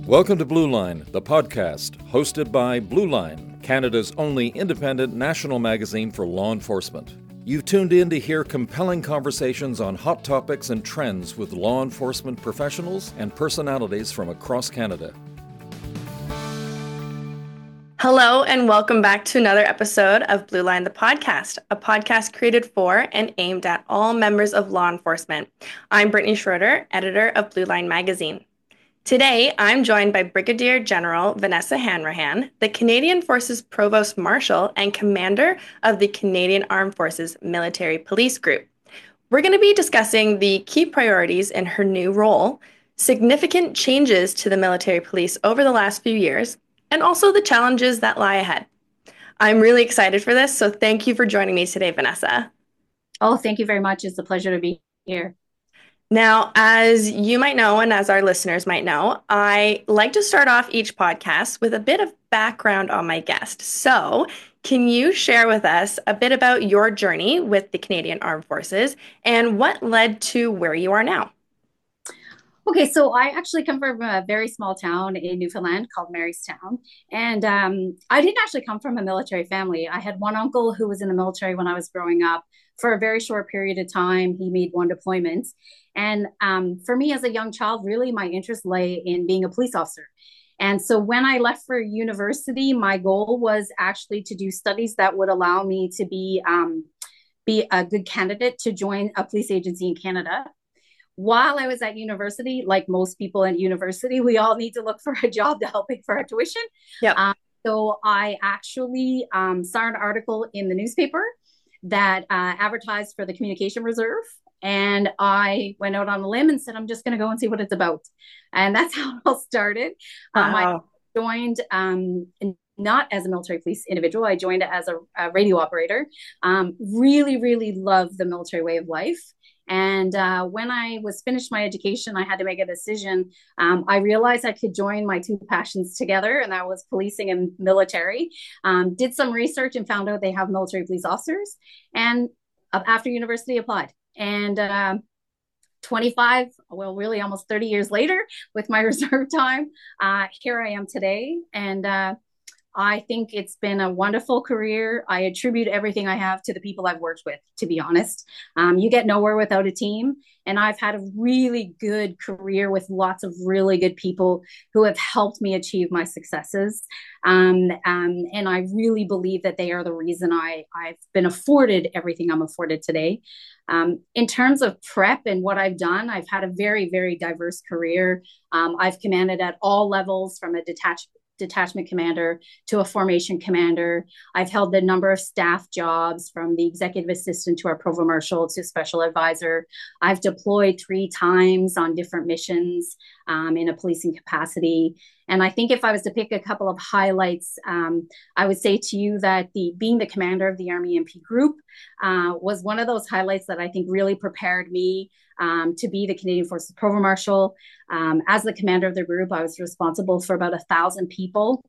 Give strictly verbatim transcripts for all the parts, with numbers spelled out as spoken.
Welcome to Blue Line, the podcast, hosted by Blue Line, Canada's only independent national magazine for law enforcement. You've tuned in to hear compelling conversations on hot topics and trends with law enforcement professionals and personalities from across Canada. Hello and welcome back to another episode of Blue Line, the podcast, a podcast created for and aimed at all members of law enforcement. I'm Brittany Schroeder, editor of Blue Line magazine. Today, I'm joined by Brigadier General Vanessa Hanrahan, the Canadian Forces Provost Marshal and Commander of the Canadian Armed Forces Military Police Group. We're going to be discussing the key priorities in her new role, significant changes to the military police over the last few years, and also the challenges that lie ahead. I'm really excited for this, so thank you for joining me today, Vanessa. Oh, thank you very much. It's a pleasure to be here. Now, as you might know, and as our listeners might know, I like to start off each podcast with a bit of background on my guest. So can you share with us a bit about your journey with the Canadian Armed Forces and what led to where you are now? Okay, so I actually come from a very small town in Newfoundland called Marystown. And um, I didn't actually come from a military family. I had one uncle who was in the military when I was growing up. For a very short period of time, he made one deployment. And um, for me as a young child, really my interest lay in being a police officer. And so when I left for university, my goal was actually to do studies that would allow me to be, um, be a good candidate to join a police agency in Canada. While I was at university, like most people in university, we all need to look for a job to help pay for our tuition. Yeah. Um, so I actually um, saw an article in the newspaper that uh, advertised for the Communication Reserve. And I went out on a limb and said, I'm just going to go and see what it's about. And that's how it all started. Wow. Um, I joined um, not as a military police individual. I joined as a, a radio operator. Um, really, really love the military way of life. And uh, when I was finished my education, I had to make a decision. Um, I realized I could join my two passions together, and that was policing and military. Um, did some research and found out they have military police officers. And uh, after university, applied. And uh, twenty-five, well, really almost thirty years later, with my reserve time, uh, here I am today. And uh, I think it's been a wonderful career. I attribute everything I have to the people I've worked with, to be honest. Um, you get nowhere without a team. And I've had a really good career with lots of really good people who have helped me achieve my successes. Um, um, and I really believe that they are the reason I, I've been afforded everything I'm afforded today. Um, in terms of prep and what I've done, I've had a very, very diverse career. Um, I've commanded at all levels, from a detached detachment commander to a formation commander. I've held a number of staff jobs, from the executive assistant to our provost marshal to special advisor. I've deployed three times on different missions um, in a policing capacity. And I think if I was to pick a couple of highlights, um, I would say to you that the being the commander of the Army M P group uh, was one of those highlights that I think really prepared me um, to be the Canadian Forces Provost Marshal. Um, as the commander of the group, I was responsible for about a thousand people,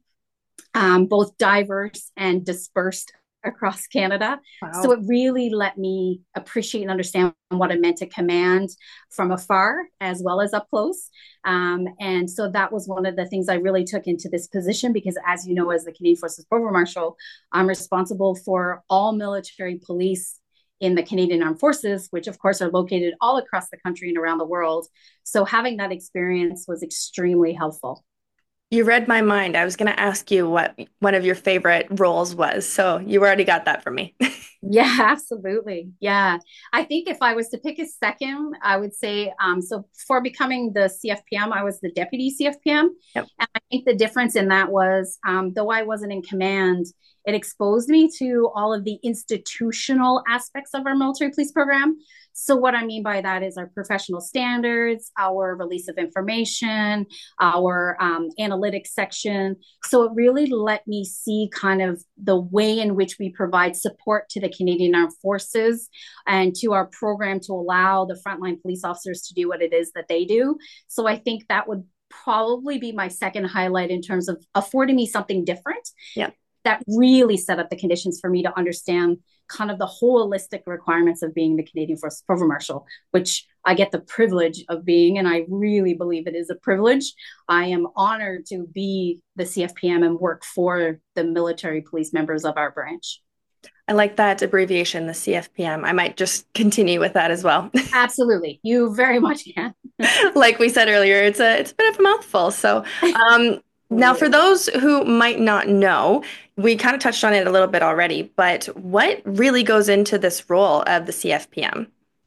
um, both diverse and dispersed across Canada. Wow. So it really let me appreciate and understand what it meant to command from afar as well as up close. Um, and so that was one of the things I really took into this position, because as you know, as the Canadian Forces Provost Marshal, I'm responsible for all military police in the Canadian Armed Forces, which of course are located all across the country and around the world. So having that experience was extremely helpful. You read my mind. I was going to ask you what one of your favorite roles was. So you already got that for me. Yeah, absolutely. Yeah. I think if I was to pick a second, I would say, um, so before becoming the C F P M, I was the deputy C F P M. Yep. And I think the difference in that was, um, though I wasn't in command, it exposed me to all of the institutional aspects of our military police program. So what I mean by that is our professional standards, our release of information, our um, analytics section. So it really let me see kind of the way in which we provide support to the Canadian Armed Forces and to our program to allow the frontline police officers to do what it is that they do. So I think that would probably be my second highlight in terms of affording me something different. Yeah. That really set up the conditions for me to understand kind of the holistic requirements of being the Canadian Forces Provost Marshal, which I get the privilege of being, and I really believe it is a privilege. I am honored to be the C F P M and work for the military police members of our branch. I like that abbreviation, the C F P M. I might just continue with that as well. Absolutely. You very much can. Like we said earlier, it's a it's a bit of a mouthful. So um, now for those who might not know, we kind of touched on it a little bit already, but what really goes into this role of the C F P M?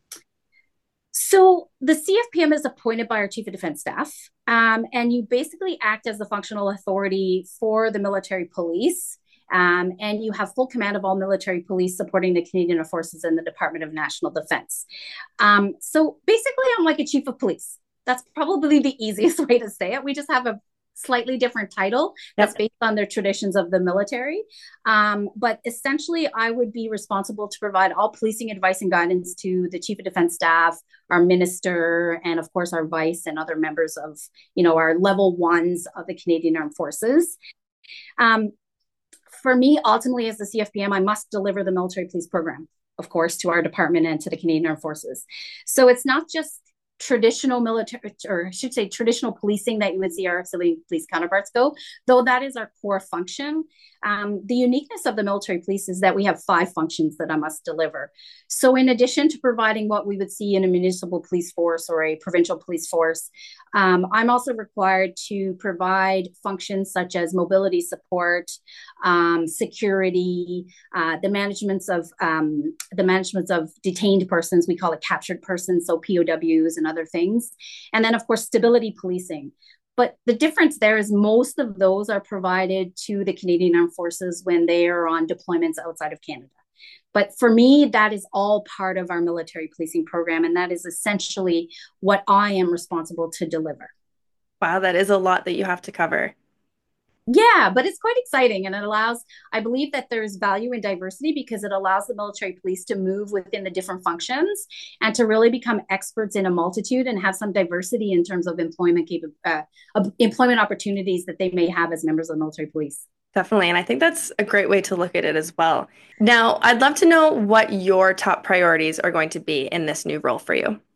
So the C F P M is appointed by our Chief of Defense Staff, um, and you basically act as the functional authority for the military police. Um, and you have full command of all military police supporting the Canadian Armed Forces and the Department of National Defense. Um, so basically, I'm like a chief of police. That's probably the easiest way to say it. We just have a slightly different title that's yep. based on the traditions of the military. Um, but essentially, I would be responsible to provide all policing advice and guidance to the Chief of Defense Staff, our minister, and of course, our vice and other members of, you know, our level ones of the Canadian Armed Forces. Um, For me, ultimately, as the C F P M, I must deliver the military police program, of course, to our department and to the Canadian Armed Forces. So it's not just traditional military, or I should say traditional policing that you would see our civilian police counterparts go, though that is our core function. Um, the uniqueness of the military police is that we have five functions that I must deliver. So in addition to providing what we would see in a municipal police force or a provincial police force, um, I'm also required to provide functions such as mobility support, um, security, uh, the managements of um, the managements of detained persons. We call it captured persons, so P O Ws and other things. And then, of course, stability policing. But the difference there is most of those are provided to the Canadian Armed Forces when they are on deployments outside of Canada. But for me, that is all part of our military policing program. And that is essentially what I am responsible to deliver. Wow, that is a lot that you have to cover. Yeah, but it's quite exciting. And it allows, I believe that there's value in diversity because it allows the military police to move within the different functions and to really become experts in a multitude and have some diversity in terms of employment uh, employment opportunities that they may have as members of the military police. Definitely. And I think that's a great way to look at it as well. Now, I'd love to know what your top priorities are going to be in this new role for you.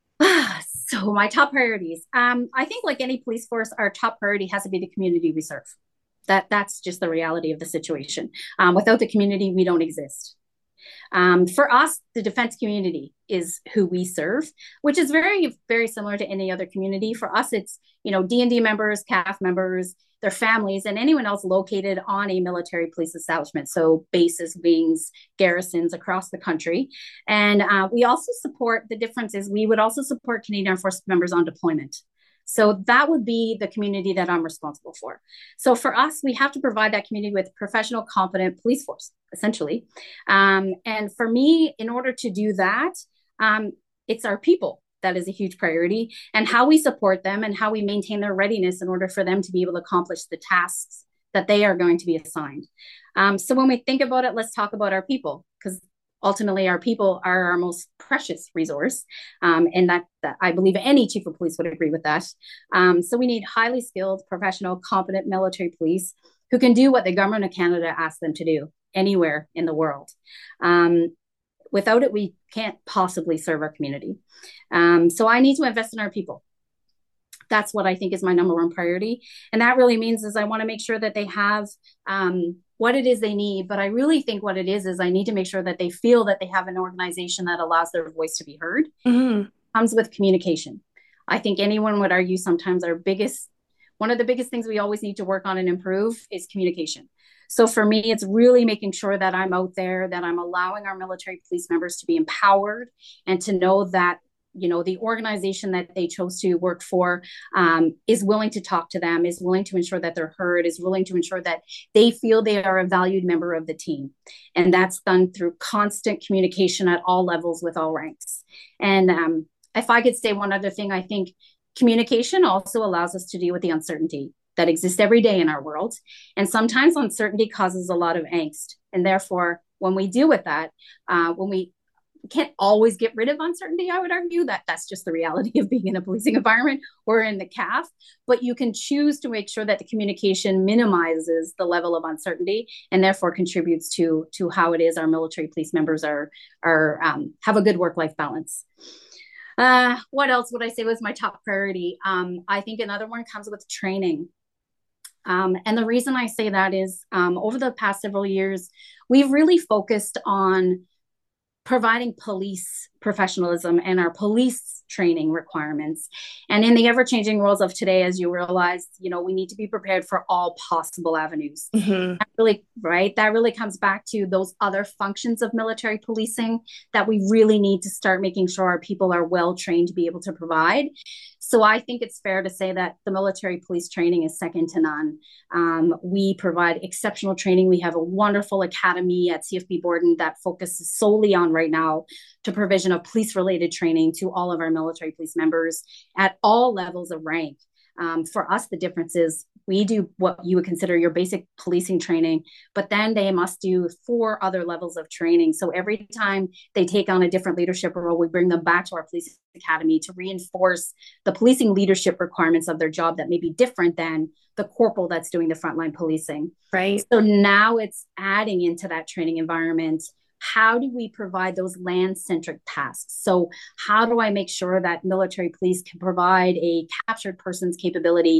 So my top priorities, um, I think like any police force, our top priority has to be the community we serve. That, that's just the reality of the situation. Um, without the community, we don't exist. Um, for us, the defense community is who we serve, which is very, very similar to any other community. For us, it's, you know, D and D members, C A F members, their families, and anyone else located on a military police establishment. So bases, wings, garrisons across the country. And uh, we also support, the difference is we would also support Canadian Armed Forces members on deployment. So that would be the community that I'm responsible for. So for us, we have to provide that community with professional, competent police force, essentially. Um, and for me, in order to do that, um, it's our people that is a huge priority, and how we support them and how we maintain their readiness in order for them to be able to accomplish the tasks that they are going to be assigned. Um, so when we think about it, let's talk about our people, because ultimately our people are our most precious resource. Um, and that, that I believe any chief of police would agree with that. Um, so we need highly skilled, professional, competent military police who can do what the government of Canada asks them to do anywhere in the world. Um, without it, we can't possibly serve our community. Um, so I need to invest in our people. That's what I think is my number one priority. And that really means is I want to make sure that they have um, what it is they need. But I really think what it is, is I need to make sure that they feel that they have an organization that allows their voice to be heard. Mm-hmm. It comes with communication. I think anyone would argue sometimes our biggest, one of the biggest things we always need to work on and improve is communication. So for me, it's really making sure that I'm out there, that I'm allowing our military police members to be empowered and to know that, you know, the organization that they chose to work for um, is willing to talk to them, is willing to ensure that they're heard, is willing to ensure that they feel they are a valued member of the team. And that's done through constant communication at all levels with all ranks. And um, if I could say one other thing, I think communication also allows us to deal with the uncertainty that exists every day in our world. And sometimes uncertainty causes a lot of angst. And therefore, when we deal with that, uh, when we can't always get rid of uncertainty, I would argue that that's just the reality of being in a policing environment or in the C A F, but you can choose to make sure that the communication minimizes the level of uncertainty and therefore contributes to, to how it is our military police members are, are um, have a good work-life balance. Uh, what else would I say was my top priority? Um, I think another one comes with training. Um, and the reason I say that is um, over the past several years, we've really focused on providing police professionalism and our police training requirements. And in the ever-changing worlds of today, as you realize, you know, we need to be prepared for all possible avenues. Mm-hmm. That really, right? That really comes back to those other functions of military policing that we really need to start making sure our people are well trained to be able to provide. So I think it's fair to say that the military police training is second to none. Um, we provide exceptional training. We have a wonderful academy at C F B Borden that focuses solely on right now to provision of police-related training to all of our military police members at all levels of rank. Um, for us, the difference is we do what you would consider your basic policing training, but then they must do four other levels of training. So every time they take on a different leadership role, we bring them back to our police academy to reinforce the policing leadership requirements of their job that may be different than the corporal that's doing the frontline policing. Right. So now it's adding into that training environment. How do we provide those land-centric tasks? So how do I make sure that military police can provide a captured person's capability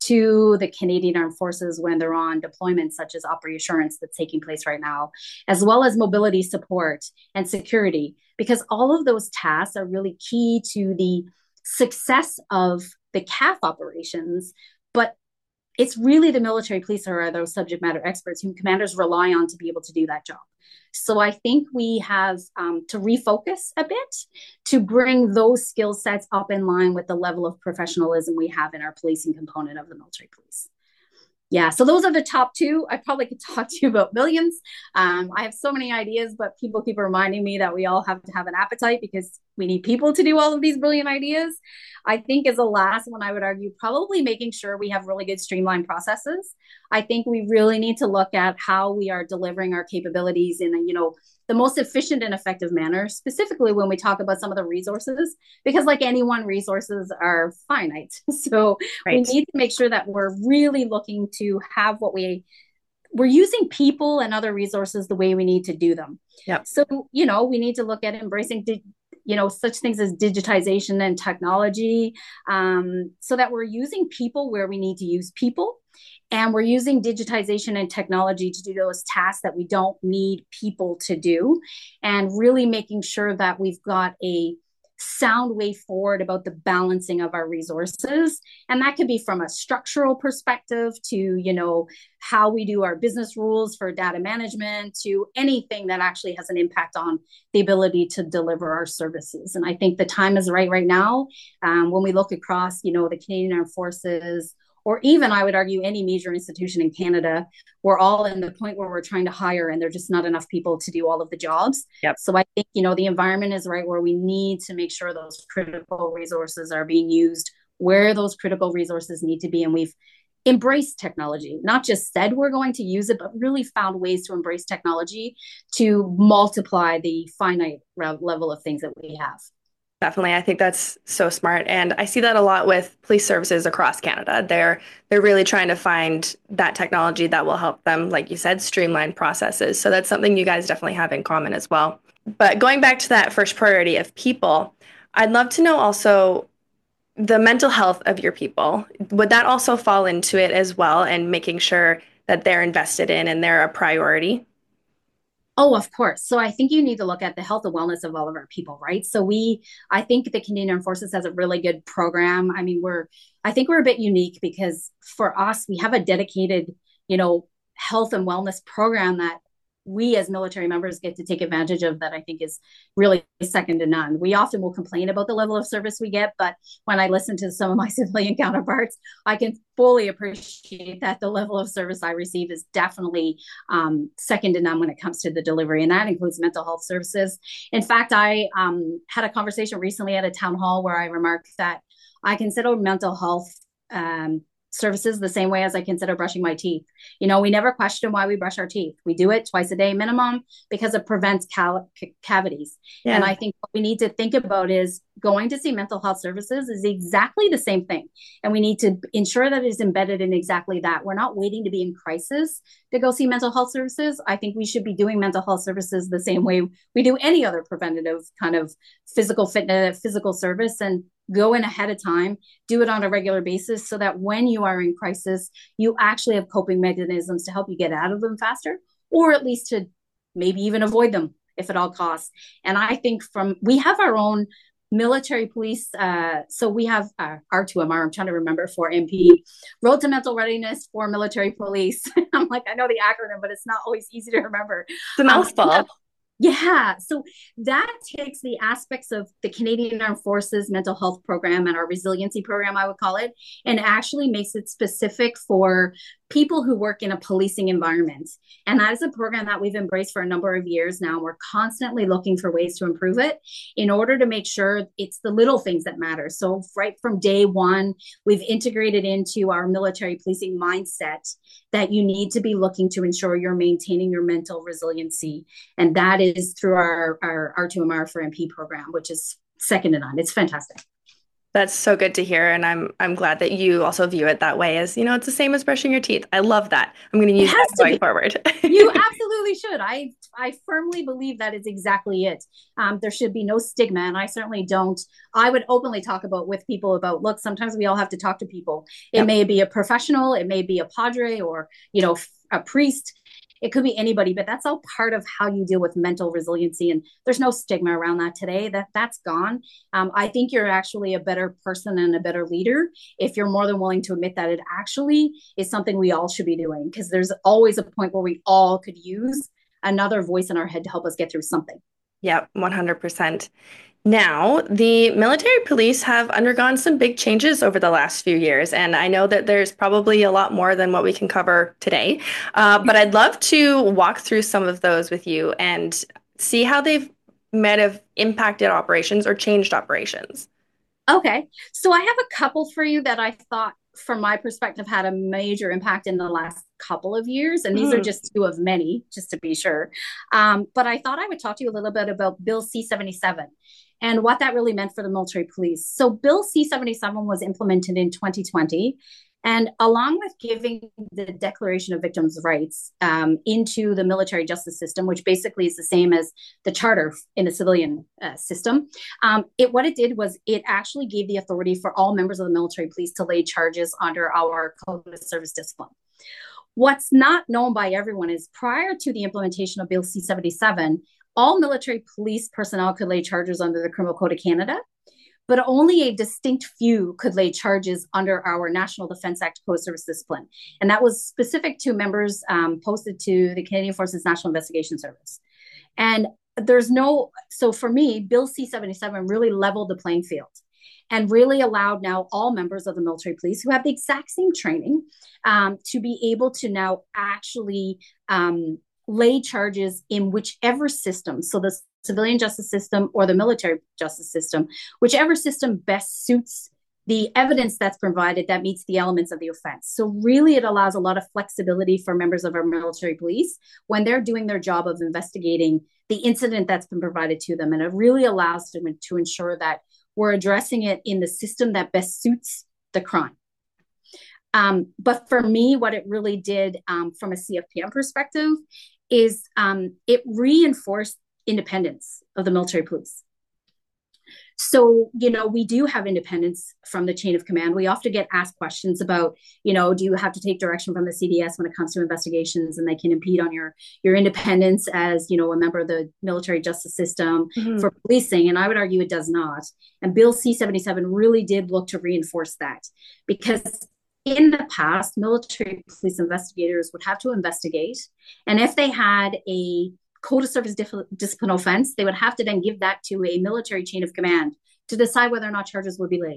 to the Canadian Armed Forces when they're on deployments such as Op Reassurance that's taking place right now, as well as mobility support and security, because all of those tasks are really key to the success of the C A F operations. But it's really the military police who are those subject matter experts whom commanders rely on to be able to do that job. So I think we have um, to refocus a bit to bring those skill sets up in line with the level of professionalism we have in our policing component of the military police. Yeah, so those are the top two. I probably could talk to you about millions. Um, I have so many ideas, but people keep reminding me that we all have to have an appetite because we need people to do all of these brilliant ideas. I think as a last one, I would argue probably making sure we have really good streamlined processes. I think we really need to look at how we are delivering our capabilities in a, you know, the most efficient and effective manner, specifically when we talk about some of the resources, because like anyone, resources are finite. So right. We need to make sure that we're really looking to have what we, we're using people and other resources the way we need to do them. Yep. So, you know, we need to look at embracing di- you know, such things as digitization and technology, um, so that we're using people where we need to use people. And we're using digitization and technology to do those tasks that we don't need people to do. And really making sure that we've got a sound way forward about the balancing of our resources. And that could be from a structural perspective to, you know, how we do our business rules for data management to anything that actually has an impact on the ability to deliver our services. And I think the time is right right now. Um, when we look across, you know, the Canadian Armed Forces, or even I would argue any major institution in Canada, we're all in the point where we're trying to hire and there's just not enough people to do all of the jobs. Yep. So I think, you know, the environment is right where we need to make sure those critical resources are being used where those critical resources need to be. And we've embraced technology, not just said we're going to use it, but really found ways to embrace technology to multiply the finite level of things that we have. Definitely. I think that's so smart. And I see that a lot with police services across Canada. They're they're really trying to find that technology that will help them, like you said, streamline processes. So that's something you guys definitely have in common as well. But going back to that first priority of people, I'd love to know also the mental health of your people. Would that also fall into it as well, and making sure that they're invested in and they're a priority? Oh, of course. So I think you need to look at the health and wellness of all of our people, right? So we, I think the Canadian Armed Forces has a really good program. I mean, we're, I think we're a bit unique because for us, we have a dedicated, you know, health and wellness program that we as military members get to take advantage of that I think is really second to none. We often will complain about the level of service we get, but when I listen to some of my civilian counterparts, I can fully appreciate that the level of service I receive is definitely um, second to none when it comes to the delivery, and that includes mental health services. In fact, I um, had a conversation recently at a town hall where I remarked that I consider mental health um, services the same way as I consider brushing my teeth. You know, we never question why we brush our teeth. We do it twice a day minimum because it prevents cal- cavities. Yeah. And I think what we need to think about is going to see mental health services is exactly the same thing. And we need to ensure that it is embedded in exactly that. We're not waiting to be in crisis to go see mental health services. I think we should be doing mental health services the same way we do any other preventative kind of physical fitness, physical service, and go in ahead of time, do it on a regular basis so that when you are in crisis, you actually have coping mechanisms to help you get out of them faster, or at least to maybe even avoid them if at all costs. And I think from, we have our own military police. Uh, so we have uh, R two M R, I'm trying to remember for M P, Road to Mental Readiness for Military Police. I'm like, I know the acronym, but it's not always easy to remember. It's a mouthful. Um, Yeah, so that takes the aspects of the Canadian Armed Forces mental health program and our resiliency program, I would call it, and actually makes it specific for people who work in a policing environment. And that is a program that we've embraced for a number of years now. We're constantly looking for ways to improve it in order to make sure it's the little things that matter. So right from day one, we've integrated into our military policing mindset that you need to be looking to ensure you're maintaining your mental resiliency. And that is through our, our R two M R for M P program, which is second to none. It's fantastic. That's so good to hear. And I'm I'm glad that you also view it that way, as, you know, it's the same as brushing your teeth. I love that. I'm going to use that going forward. You absolutely should. I I firmly believe that is exactly it. Um, there should be no stigma. And I certainly don't. I would openly talk about with people about, look, sometimes we all have to talk to people. It yep. may be a professional, it may be a padre or, you know, a priest. It could be anybody, but that's all part of how you deal with mental resiliency. And there's no stigma around that today. That that's gone. Um, I think you're actually a better person and a better leader if you're more than willing to admit that it actually is something we all should be doing, because there's always a point where we all could use another voice in our head to help us get through something. Yep, one hundred percent. Now, the military police have undergone some big changes over the last few years, and I know that there's probably a lot more than what we can cover today, uh, but I'd love to walk through some of those with you and see how they've might have impacted operations or changed operations. Okay, so I have a couple for you that I thought, from my perspective, had a major impact in the last couple of years. And these mm. are just two of many, just to be sure. Um, but I thought I would talk to you a little bit about Bill C seventy-seven and what that really meant for the military police. So Bill C seventy-seven was implemented in twenty twenty. And along with giving the Declaration of Victims' Rights um, into the military justice system, which basically is the same as the charter in the civilian uh, system, um, it what it did was it actually gave the authority for all members of the military police to lay charges under our Code of Service Discipline. What's not known by everyone is prior to the implementation of Bill C seventy-seven, all military police personnel could lay charges under the Criminal Code of Canada, but only a distinct few could lay charges under our National Defence Act Code of Service Discipline. And that was specific to members um, posted to the Canadian Forces National Investigation Service. And there's no, so for me, Bill C seventy-seven really leveled the playing field and really allowed now all members of the military police who have the exact same training um, to be able to now actually um, lay charges in whichever system. So the civilian justice system or the military justice system, whichever system best suits the evidence that's provided that meets the elements of the offense. So really it allows a lot of flexibility for members of our military police when they're doing their job of investigating the incident that's been provided to them. And it really allows them to ensure that we're addressing it in the system that best suits the crime. Um, but for me, what it really did um, from a C F P M perspective is um, it reinforced independence of the military police. So, you know, we do have independence from the chain of command. We often get asked questions about, you know, do you have to take direction from the C D S when it comes to investigations, and they can impede on your, your independence as, you know, a member of the military justice system mm-hmm. for policing. And I would argue it does not. And Bill C seventy-seven really did look to reinforce that, because in the past, military police investigators would have to investigate. And if they had a Code of Service Discipline offense, they would have to then give that to a military chain of command to decide whether or not charges would be laid.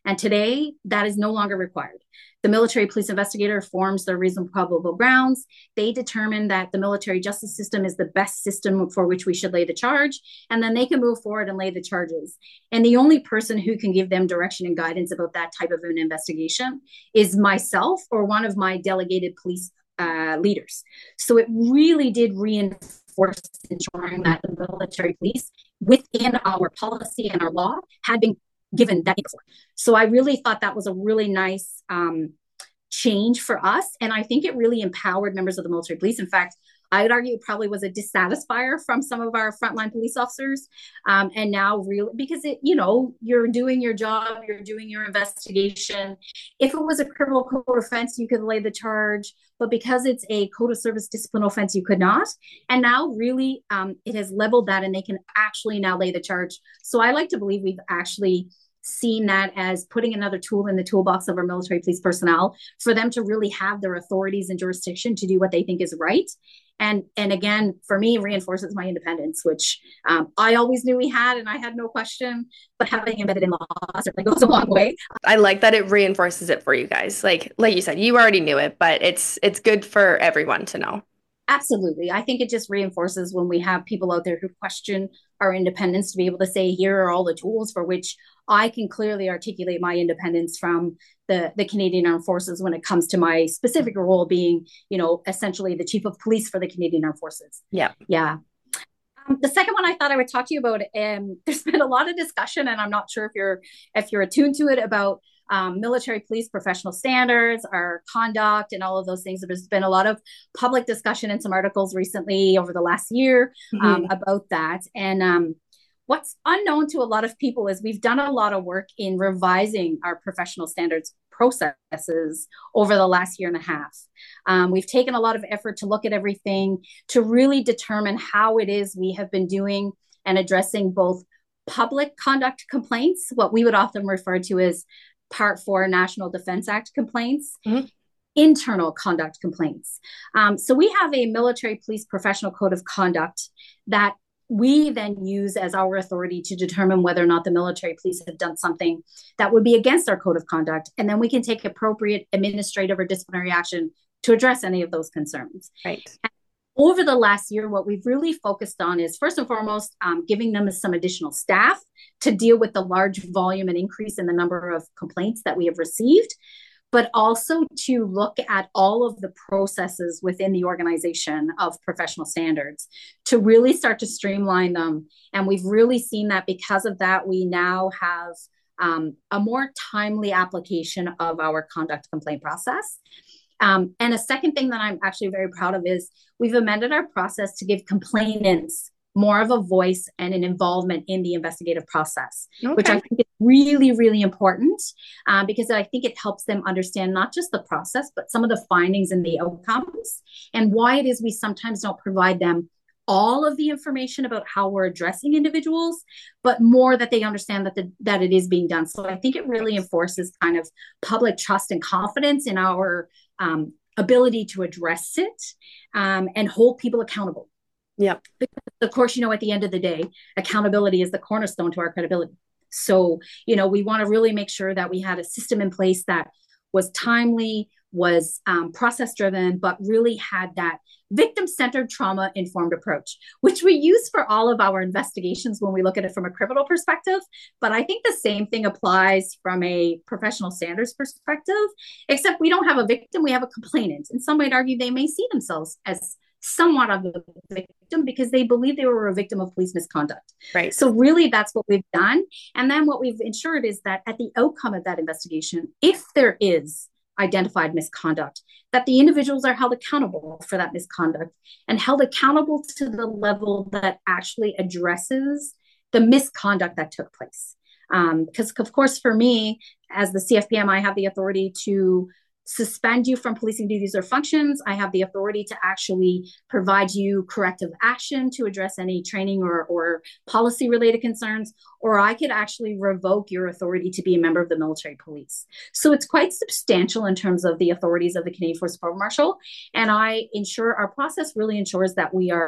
And today, that is no longer required. The military police investigator forms their reasonable probable grounds. They determine that the military justice system is the best system for which we should lay the charge, and then they can move forward and lay the charges. And the only person who can give them direction and guidance about that type of an investigation is myself or one of my delegated police uh, leaders. So it really did reinforce ensuring that the military police, within our policy and our law, had been given that before. So I really thought that was a really nice um, change for us. And I think it really empowered members of the military police. In fact, I would argue it probably was a dissatisfier from some of our frontline police officers. Um, and now really, because it, you know, you're doing your job, you're doing your investigation. If it was a criminal code offense, you could lay the charge, but because it's a code of service discipline offense, you could not. And now really um, it has leveled that and they can actually now lay the charge. So I like to believe we've actually seen that as putting another tool in the toolbox of our military police personnel for them to really have their authorities and jurisdiction to do what they think is right. And, and again, for me, reinforces my independence, which um, I always knew we had, and I had no question, but having embedded in law certainly goes a long way. I like that it reinforces it for you guys. Like, like you said, you already knew it, but it's, it's good for everyone to know. Absolutely. I think it just reinforces when we have people out there who question our independence to be able to say, here are all the tools for which I can clearly articulate my independence from the, the Canadian Armed Forces when it comes to my specific role being, you know, essentially the chief of police for the Canadian Armed Forces. Yeah. Yeah. Um, the second one I thought I would talk to you about, um, there's been a lot of discussion, and I'm not sure if you're if you're attuned to it, about um, military police professional standards, our conduct, and all of those things. There's been a lot of public discussion and some articles recently over the last year um, mm-hmm. about that. And um, what's unknown to a lot of people is we've done a lot of work in revising our professional standards processes over the last year and a half. Um, we've taken a lot of effort to look at everything to really determine how it is we have been doing and addressing both public conduct complaints, what we would often refer to as Part four National Defense Act complaints, mm-hmm. internal conduct complaints. Um, so we have a military police professional code of conduct that we then use as our authority to determine whether or not the military police have done something that would be against our code of conduct. And then we can take appropriate administrative or disciplinary action to address any of those concerns. Right. And over the last year, what we've really focused on is, first and foremost, um, giving them some additional staff to deal with the large volume and increase in the number of complaints that we have received, but also to look at all of the processes within the organization of professional standards to really start to streamline them. And we've really seen that because of that, we now have um, a more timely application of our conduct complaint process. Um, and a second thing that I'm actually very proud of is we've amended our process to give complainants more of a voice and an involvement in the investigative process, okay. which I think is really, really important uh, because I think it helps them understand not just the process, but some of the findings and the outcomes and why it is we sometimes don't provide them all of the information about how we're addressing individuals, but more that they understand that the, that it is being done. So I think it really enforces kind of public trust and confidence in our um, ability to address it um, and hold people accountable. Yeah. Because of course, you know, at the end of the day, accountability is the cornerstone to our credibility. So, you know, we want to really make sure that we had a system in place that was timely, was um, process driven, but really had that victim-centered trauma-informed approach, which we use for all of our investigations when we look at it from a criminal perspective. But I think the same thing applies from a professional standards perspective, except we don't have a victim, we have a complainant. And some might argue they may see themselves as somewhat of a victim because they believe they were a victim of police misconduct. Right. So really that's what we've done. And then what we've ensured is that at the outcome of that investigation, if there is identified misconduct, that the individuals are held accountable for that misconduct and held accountable to the level that actually addresses the misconduct that took place. Um, because of course, for me, as the C F P M, I have the authority to suspend you from policing duties or functions. I have the authority to actually provide you corrective action to address any training or, or policy related concerns, or I could actually revoke your authority to be a member of the military police. So it's quite substantial in terms of the authorities of the Canadian Forces Provost Marshal. And I ensure our process really ensures that we are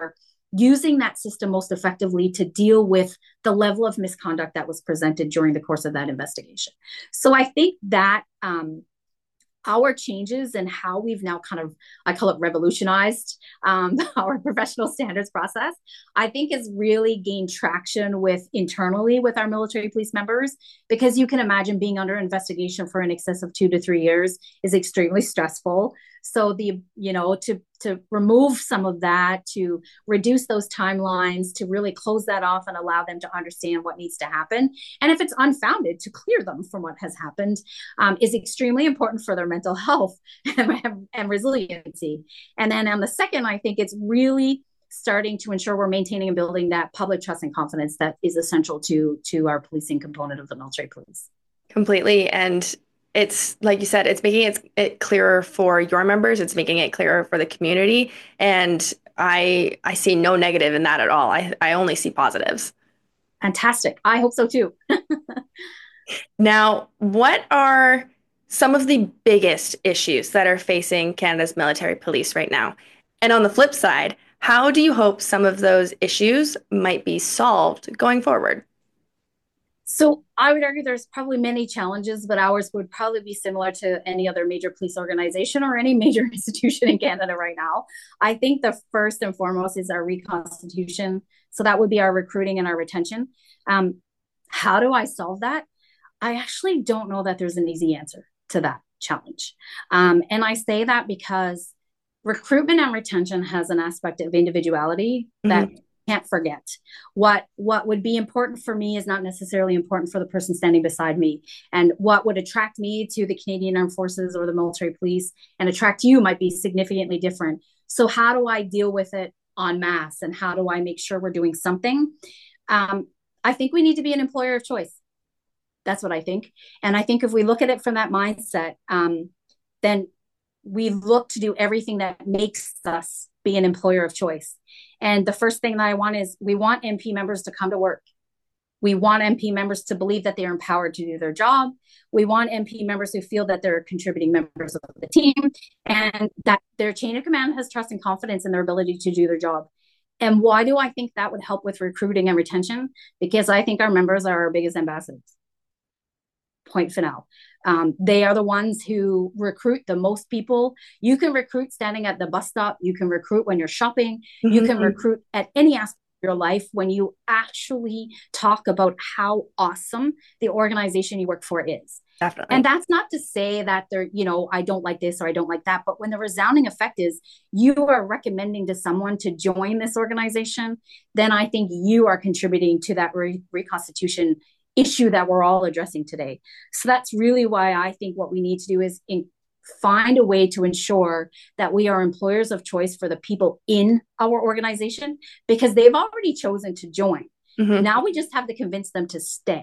using that system most effectively to deal with the level of misconduct that was presented during the course of that investigation. So I think that um, our changes and how we've now kind of, I call it revolutionized um, our professional standards process, I think has really gained traction with internally with our military police members, because you can imagine being under investigation for in excess of two to three years is extremely stressful. So the, you know, to, to remove some of that, to reduce those timelines, to really close that off and allow them to understand what needs to happen. And if it's unfounded, to clear them from what has happened um, is extremely important for their mental health and, and resiliency. And then on the second, I think it's really starting to ensure we're maintaining and building that public trust and confidence that is essential to, to our policing component of the military police. Completely. And it's like you said, it's making it, it clearer for your members. It's making it clearer for the community. And I I see no negative in that at all. I, I only see positives. Fantastic. I hope so too. Now, what are some of the biggest issues that are facing Canada's military police right now? And on the flip side, how do you hope some of those issues might be solved going forward? So I would argue there's probably many challenges, but ours would probably be similar to any other major police organization or any major institution in Canada right now. I think the first and foremost is our reconstitution. So that would be our recruiting and our retention. Um, how do I solve that? I actually don't know that there's an easy answer to that challenge. Um, and I say that because recruitment and retention has an aspect of individuality that mm-hmm. can't forget. What what would be important for me is not necessarily important for the person standing beside me. And what would attract me to the Canadian Armed Forces or the military police and attract you might be significantly different. So how do I deal with it en masse? And how do I make sure we're doing something? Um, I think we need to be an employer of choice. That's what I think. And I think if we look at it from that mindset, um, then we look to do everything that makes us be an employer of choice. And the first thing that I want is we want M P members to come to work. We want M P members to believe that they're empowered to do their job. We want M P members who feel that they're contributing members of the team and that their chain of command has trust and confidence in their ability to do their job. And why do I think that would help with recruiting and retention? Because I think our members are our biggest ambassadors. Point final. Um, they are the ones who recruit the most people. You can recruit standing at the bus stop. You can recruit when you're shopping. Mm-hmm. You can recruit at any aspect of your life when you actually talk about how awesome the organization you work for is. Definitely. And that's not to say that they're, you know, I don't like this or I don't like that. But when the resounding effect is you are recommending to someone to join this organization, then I think you are contributing to that re- reconstitution issue that we're all addressing today. So that's really why I think what we need to do is in, find a way to ensure that we are employers of choice for the people in our organization, because they've already chosen to join. Mm-hmm. Now we just have to convince them to stay.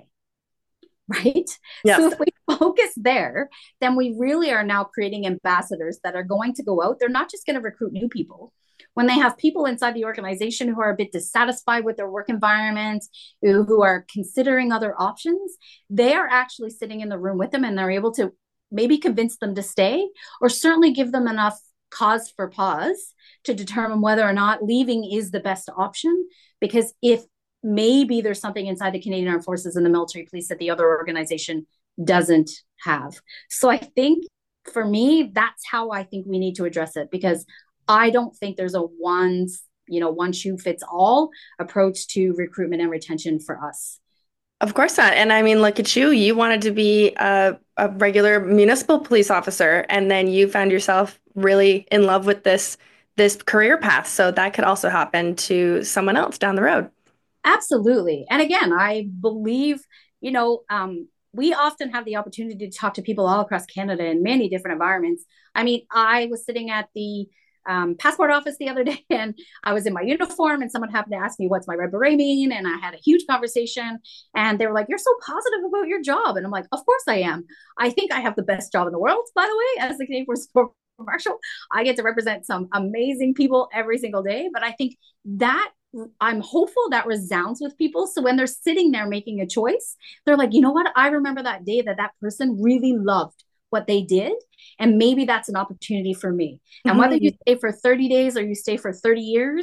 Right? Yes. So if we focus there, then we really are now creating ambassadors that are going to go out. They're not just going to recruit new people. When they have people inside the organization who are a bit dissatisfied with their work environment, who, who are considering other options, they are actually sitting in the room with them and they're able to maybe convince them to stay, or certainly give them enough cause for pause to determine whether or not leaving is the best option. Because if maybe there's something inside the Canadian Armed Forces and the military police that the other organization doesn't have. So I think for me, that's how I think we need to address it, because I don't think there's a one, you know, one shoe fits all approach to recruitment and retention for us. Of course not. And I mean, look at you. You wanted to be a, a regular municipal police officer, and then you found yourself really in love with this, this career path. So that could also happen to someone else down the road. Absolutely. And again, I believe, you know, um, we often have the opportunity to talk to people all across Canada in many different environments. I mean, I was sitting at the um, passport office the other day and I was in my uniform and someone happened to ask me, what's my red beret mean? And I had a huge conversation and they were like, you're so positive about your job. And I'm like, of course I am. I think I have the best job in the world, by the way, as the Canadian Forces Marshal. I get to represent some amazing people every single day. But I think that I'm hopeful that resounds with people. So when they're sitting there making a choice, they're like, you know what? I remember that day that that person really loved what they did. And maybe that's an opportunity for me. And mm-hmm. whether you stay for thirty days or you stay for thirty years,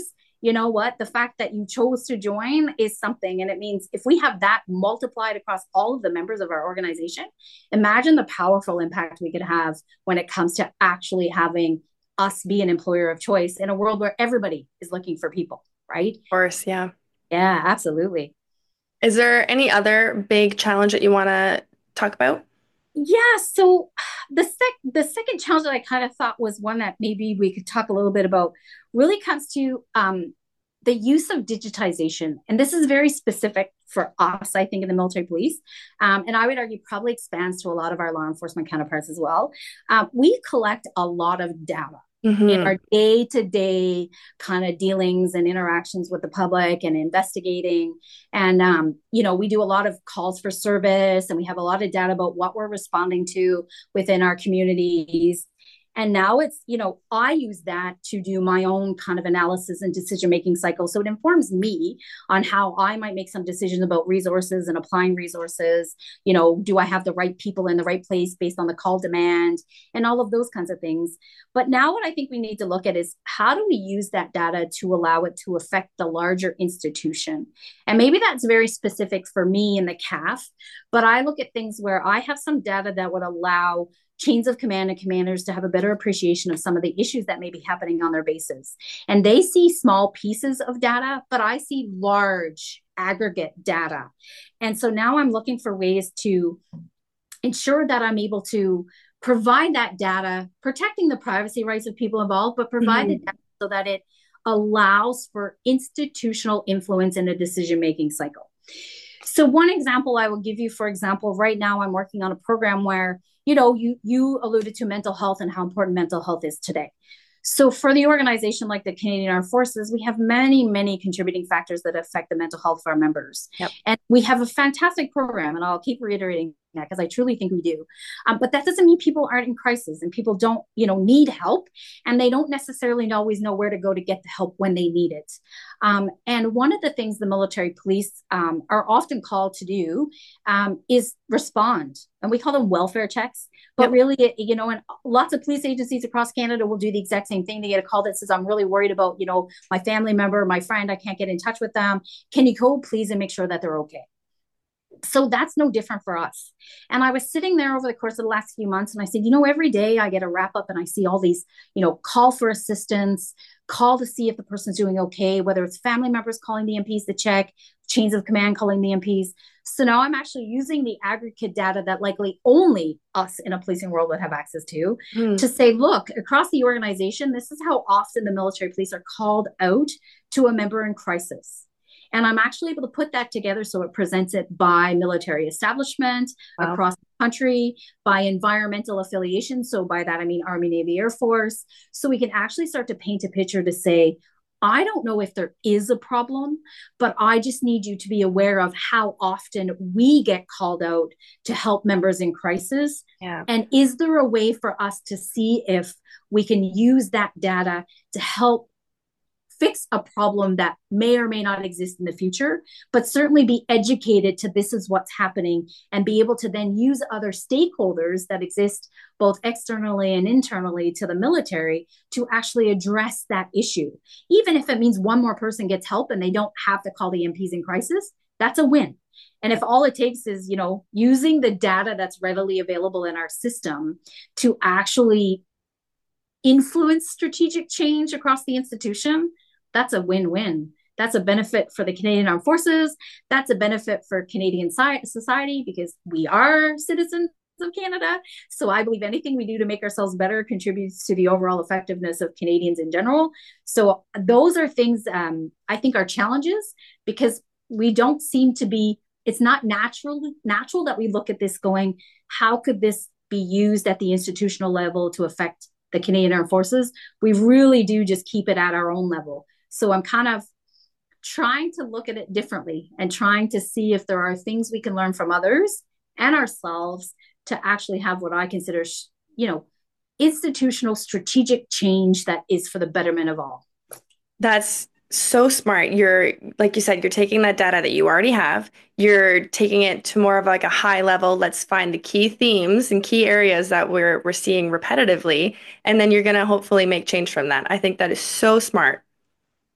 you know what? The fact that you chose to join is something. And it means if we have that multiplied across all of the members of our organization, imagine the powerful impact we could have when it comes to actually having us be an employer of choice in a world where everybody is looking for people, right? Of course, yeah. Yeah, absolutely. Is there any other big challenge that you want to talk about? Yeah, so the sec the second challenge that I kind of thought was one that maybe we could talk a little bit about really comes to um, the use of digitization. And this is very specific for us, I think, in the military police. Um, and I would argue probably expands to a lot of our law enforcement counterparts as well. Uh, we collect a lot of data in Mm-hmm. our day-to-day kind of dealings and interactions with the public and investigating. And, um, you know, we do a lot of calls for service, and we have a lot of data about what we're responding to within our communities. And now it's, you know, I use that to do my own kind of analysis and decision making cycle. So it informs me on how I might make some decisions about resources and applying resources. You know, do I have the right people in the right place based on the call demand and all of those kinds of things. But now what I think we need to look at is how do we use that data to allow it to affect the larger institution? And maybe that's very specific for me in the C A F, but I look at things where I have some data that would allow chains of command and commanders to have a better appreciation of some of the issues that may be happening on their bases. And they see small pieces of data, but I see large aggregate data. And so now I'm looking for ways to ensure that I'm able to provide that data, protecting the privacy rights of people involved, but provide mm-hmm. the data so that it allows for institutional influence in the decision-making cycle. So one example I will give you, for example, right now I'm working on a program where, you know, you you alluded to mental health and how important mental health is today. So for the organization like the Canadian Armed Forces, we have many, many contributing factors that affect the mental health of our members. Yep. And we have a fantastic program, and I'll keep reiterating that because I truly think we do. Um, but that doesn't mean people aren't in crisis and people don't, you know, need help, and they don't necessarily always know where to go to get the help when they need it. Um, and one of the things the military police um, are often called to do um, is respond. And we call them welfare checks. But yep. really, you know, and lots of police agencies across Canada will do the exact same thing. They get a call that says, I'm really worried about, you know, my family member, my friend, I can't get in touch with them. Can you go please and make sure that they're okay? So that's no different for us. And I was sitting there over the course of the last few months and I said, you know, every day I get a wrap up and I see all these, you know, call for assistance, call to see if the person's doing okay, whether it's family members calling the M Ps to check, chains of command calling the M Ps. So now I'm actually using the aggregate data that likely only us in a policing world would have access to, mm. to say, look, across the organization, this is how often the military police are called out to a member in crisis. And I'm actually able to put that together so it presents it by military establishment wow. across the country, by environmental affiliation. So by that, I mean Army, Navy, Air Force. So we can actually start to paint a picture to say, I don't know if there is a problem, but I just need you to be aware of how often we get called out to help members in crisis. Yeah. And is there a way for us to see if we can use that data to help fix a problem that may or may not exist in the future, but certainly be educated to this is what's happening and be able to then use other stakeholders that exist both externally and internally to the military to actually address that issue. Even if it means one more person gets help and they don't have to call the M Ps in crisis, that's a win. And if all it takes is, you know, using the data that's readily available in our system to actually influence strategic change across the institution, that's a win-win. That's a benefit for the Canadian Armed Forces. That's a benefit for Canadian society because we are citizens of Canada. So I believe anything we do to make ourselves better contributes to the overall effectiveness of Canadians in general. So those are things um, I think are challenges because we don't seem to be, it's not natural, natural that we look at this going, how could this be used at the institutional level to affect the Canadian Armed Forces? We really do just keep it at our own level. So I'm kind of trying to look at it differently and trying to see if there are things we can learn from others and ourselves to actually have what I consider, you know, institutional strategic change that is for the betterment of all. That's so smart. You're, like you said, you're taking that data that you already have, you're taking it to more of like a high level. Let's find the key themes and key areas that we're we're seeing repetitively, and then you're going to hopefully make change from that. I think that is so smart.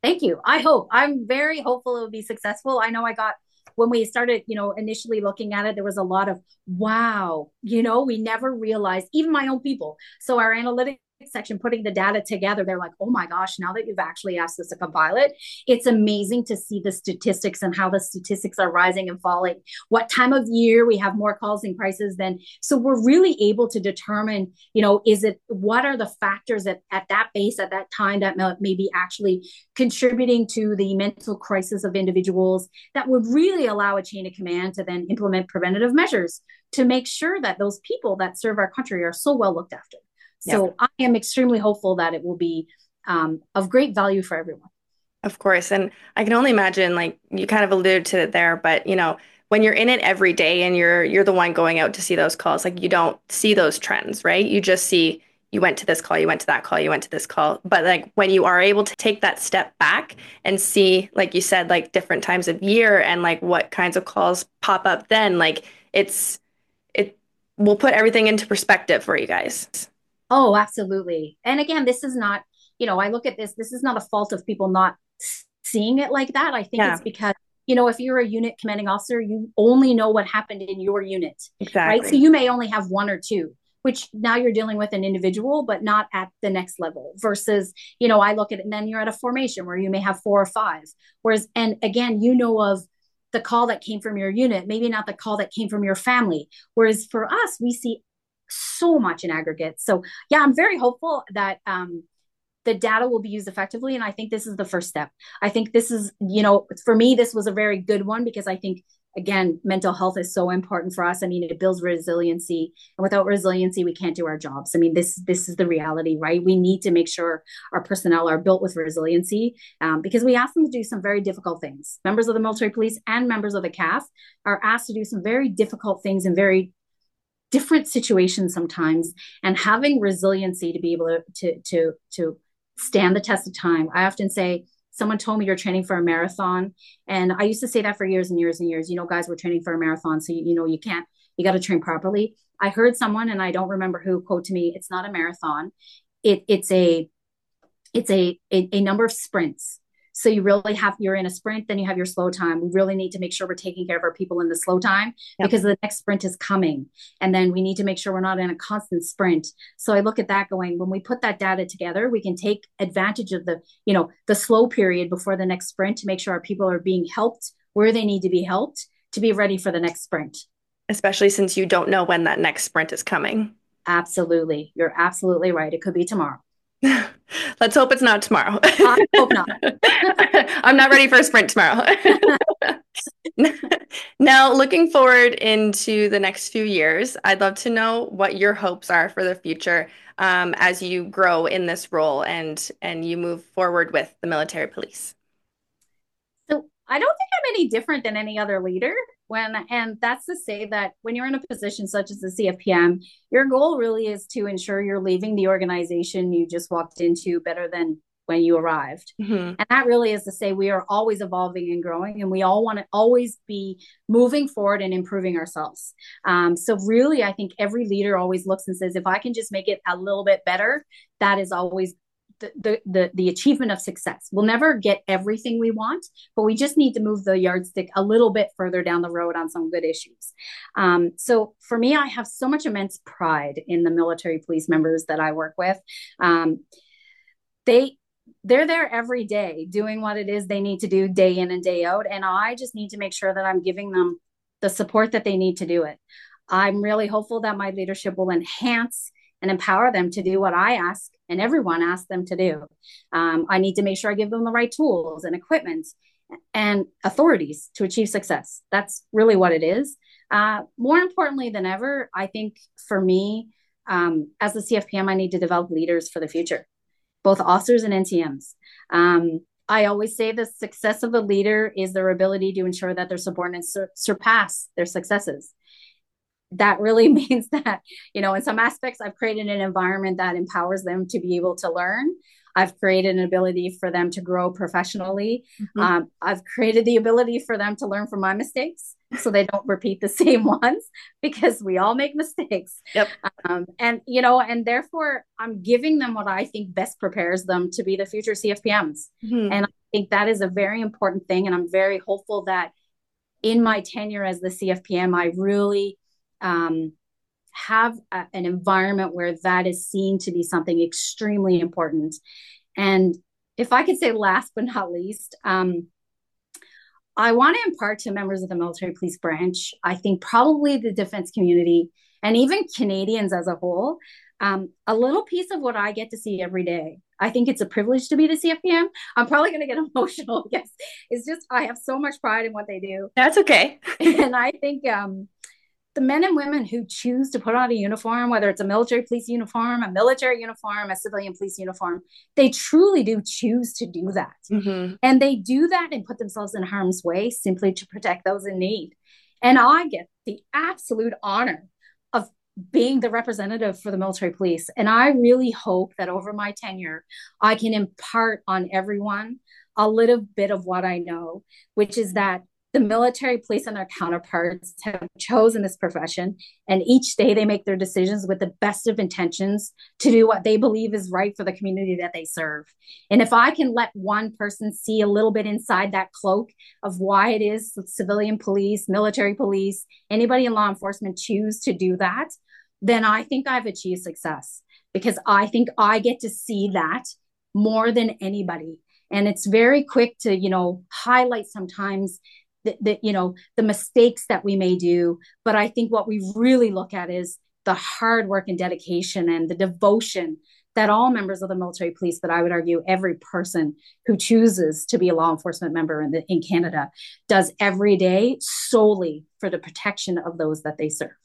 Thank you. I hope. I'm very hopeful it will be successful. I know I got, when we started, you know, initially looking at it, there was a lot of, wow, you know, we never realized, even my own people. So our analytics section, putting the data together, they're like, oh my gosh, now that you've actually asked us to compile it, it's amazing to see the statistics and how the statistics are rising and falling, what time of year we have more calls and crises than. So we're really able to determine, you know, is it, what are the factors at, at that base at that time that may be actually contributing to the mental crisis of individuals, that would really allow a chain of command to then implement preventative measures to make sure that those people that serve our country are so well looked after. So yeah. I am extremely hopeful that it will be um, of great value for everyone. Of course. And I can only imagine, like you kind of alluded to it there, but you know, when you're in it every day and you're you're the one going out to see those calls, like you don't see those trends, right? You just see you went to this call, you went to that call, you went to this call. But like when you are able to take that step back and see, like you said, like different times of year and like what kinds of calls pop up then, like it's it will put everything into perspective for you guys. Oh, absolutely. And again, this is not, you know, I look at this, this is not a fault of people not seeing it like that. I think yeah. it's because, you know, if you're a unit commanding officer, you only know what happened in your unit. Exactly. Right. So you may only have one or two, which now you're dealing with an individual, but not at the next level versus, you know, I look at it and then you're at a formation where you may have four or five. Whereas, and again, you know of the call that came from your unit, maybe not the call that came from your family. Whereas for us, we see so much in aggregate. So yeah, I'm very hopeful that um, the data will be used effectively. And I think this is the first step. I think this is, you know, for me, this was a very good one because I think, again, mental health is so important for us. I mean, it builds resiliency, and without resiliency, we can't do our jobs. I mean, this, this is the reality, right? We need to make sure our personnel are built with resiliency um, because we ask them to do some very difficult things. Members of the military police and members of the C A F are asked to do some very difficult things and very different situations sometimes, and having resiliency to be able to, to, to, to stand the test of time. I often say, someone told me you're training for a marathon. And I used to say that for years and years and years, you know, guys, we're training for a marathon. So, you, you know, you can't, you got to train properly. I heard someone, and I don't remember who, quote to me, it's not a marathon. It, it's a, it's a, a, a number of sprints. So you really have, you're in a sprint, then you have your slow time. We really need to make sure we're taking care of our people in the slow time yep. because the next sprint is coming. And then we need to make sure we're not in a constant sprint. So I look at that going, when we put that data together, we can take advantage of the, you know, the slow period before the next sprint to make sure our people are being helped where they need to be helped to be ready for the next sprint. Especially since you don't know when that next sprint is coming. Absolutely. You're absolutely right. It could be tomorrow. Let's hope it's not tomorrow. I hope not. I'm not ready for a sprint tomorrow. Now, looking forward into the next few years, I'd love to know what your hopes are for the future um, as you grow in this role and and you move forward with the military police. So I don't think I'm any different than any other leader. When, and that's to say that when you're in a position such as the C F P M, your goal really is to ensure you're leaving the organization you just walked into better than when you arrived. Mm-hmm. And that really is to say we are always evolving and growing, and we all want to always be moving forward and improving ourselves. Um, so really, I think every leader always looks and says, if I can just make it a little bit better, that is always The, the the the achievement of success. We'll never get everything we want, but we just need to move the yardstick a little bit further down the road on some good issues. Um, so for me, I have so much immense pride in the military police members that I work with. Um, they they're there every day doing what it is they need to do day in and day out, and I just need to make sure that I'm giving them the support that they need to do it. I'm really hopeful that my leadership will enhance and empower them to do what I ask and everyone asks them to do. Um, I need to make sure I give them the right tools and equipment and authorities to achieve success. That's really what it is. Uh, more importantly than ever, I think for me, um, as the C F P M, I need to develop leaders for the future, both officers and N T Ms. Um, I always say the success of a leader is their ability to ensure that their subordinates sur- surpass their successes. That really means that, you know, in some aspects, I've created an environment that empowers them to be able to learn. I've created an ability for them to grow professionally. Mm-hmm. Um, I've created the ability for them to learn from my mistakes so they don't repeat the same ones, because we all make mistakes. Yep. Um, and, you know, and therefore I'm giving them what I think best prepares them to be the future C F P Ms. Mm-hmm. And think that is a very important thing. And I'm very hopeful that in my tenure as the C F P M, I really um, have a, an environment where that is seen to be something extremely important. And if I could say last but not least, um, I want to impart to members of the military police branch, I think probably the defense community and even Canadians as a whole, um, a little piece of what I get to see every day. I think it's a privilege to be the C F P M. I'm probably going to get emotional because it's just, I have so much pride in what they do. That's okay. And I think um, the men and women who choose to put on a uniform, whether it's a military police uniform, a military uniform, a civilian police uniform, they truly do choose to do that. Mm-hmm. And they do that and put themselves in harm's way simply to protect those in need. And I get the absolute honor of being the representative for the military police. And I really hope that over my tenure, I can impart on everyone a little bit of what I know, which is that the military police and their counterparts have chosen this profession, and each day they make their decisions with the best of intentions to do what they believe is right for the community that they serve. And if I can let one person see a little bit inside that cloak of why it is civilian police, military police, anybody in law enforcement choose to do that, then I think I've achieved success, because I think I get to see that more than anybody. And it's very quick to, you know, highlight sometimes the, the, you know, the mistakes that we may do. But I think what we really look at is the hard work and dedication and the devotion that all members of the military police, but I would argue every person who chooses to be a law enforcement member in, the, in Canada, does every day solely for the protection of those that they serve.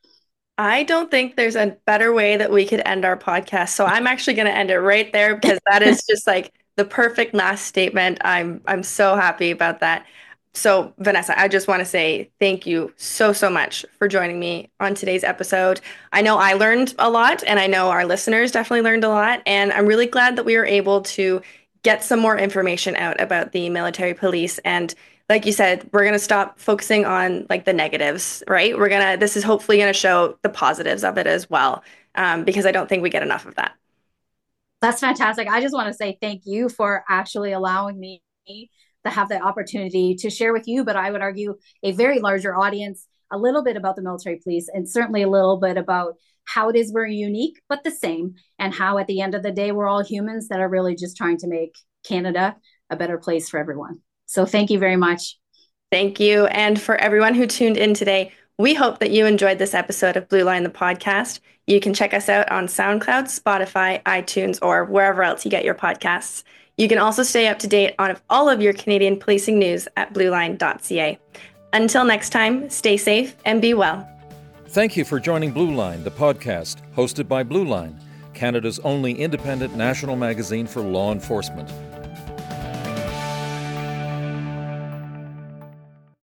I don't think there's a better way that we could end our podcast. So I'm actually going to end it right there, because that is just like the perfect last statement. I'm I'm so happy about that. So Vanessa, I just want to say thank you so, so much for joining me on today's episode. I know I learned a lot, and I know our listeners definitely learned a lot. And I'm really glad that we were able to get some more information out about the military police. And like you said, we're going to stop focusing on like the negatives, right? We're going to, this is hopefully going to show the positives of it as well, um, because I don't think we get enough of that. That's fantastic. I just want to say thank you for actually allowing me to have the opportunity to share with you, but I would argue a very larger audience, a little bit about the military police, and certainly a little bit about how it is we're unique, but the same, and how at the end of the day, we're all humans that are really just trying to make Canada a better place for everyone. So thank you very much. Thank you. And for everyone who tuned in today, we hope that you enjoyed this episode of Blue Line, the podcast. You can check us out on SoundCloud, Spotify, iTunes, or wherever else you get your podcasts. You can also stay up to date on all of your Canadian policing news at blue line dot c a. Until next time, stay safe and be well. Thank you for joining Blue Line, the podcast, hosted by Blue Line, Canada's only independent national magazine for law enforcement.